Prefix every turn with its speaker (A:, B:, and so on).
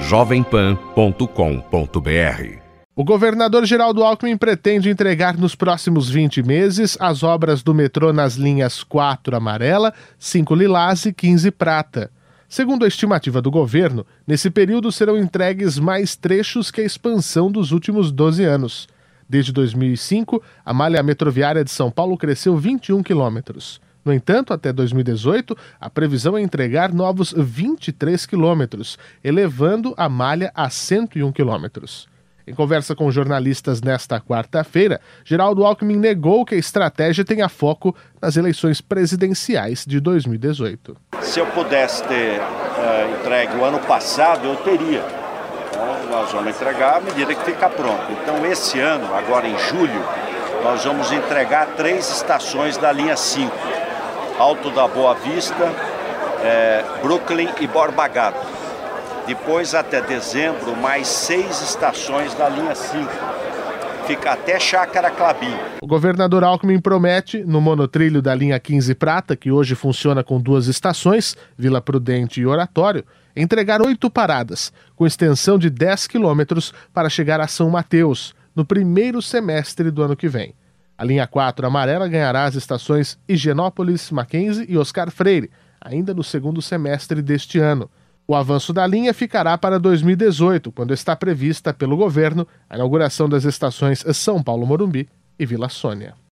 A: jovempan.com.br.
B: O governador Geraldo Alckmin pretende entregar nos próximos 20 meses as obras do metrô nas linhas 4 amarela, 5 lilás e 15 prata. Segundo a estimativa do governo, nesse período serão entregues mais trechos que a expansão dos últimos 12 anos. Desde 2005, a malha metroviária de São Paulo cresceu 21 quilômetros. No entanto, até 2018, a previsão é entregar novos 23 quilômetros, elevando a malha a 101 quilômetros. Em conversa com jornalistas nesta quarta-feira, Geraldo Alckmin negou que a estratégia tenha foco nas eleições presidenciais de 2018.
C: Se eu pudesse ter entregue o ano passado, eu teria. Então, nós vamos entregar à medida que ficar pronto. Então, esse ano, agora em julho, nós vamos entregar 3 estações da linha 5. Alto da Boa Vista, Brooklyn e Borba Gato. Depois, até dezembro, mais 6 estações da linha 5. Fica até Chácara Clabim.
B: O governador Alckmin promete, no monotrilho da linha 15 prata, que hoje funciona com 2 estações, Vila Prudente e Oratório, entregar 8 paradas, com extensão de 10 quilômetros para chegar a São Mateus, no primeiro semestre do ano que vem. A linha 4 amarela ganhará as estações Higienópolis, Mackenzie e Oscar Freire, ainda no segundo semestre deste ano. O avanço da linha ficará para 2018, quando está prevista pelo governo a inauguração das estações São Paulo Morumbi e Vila Sônia.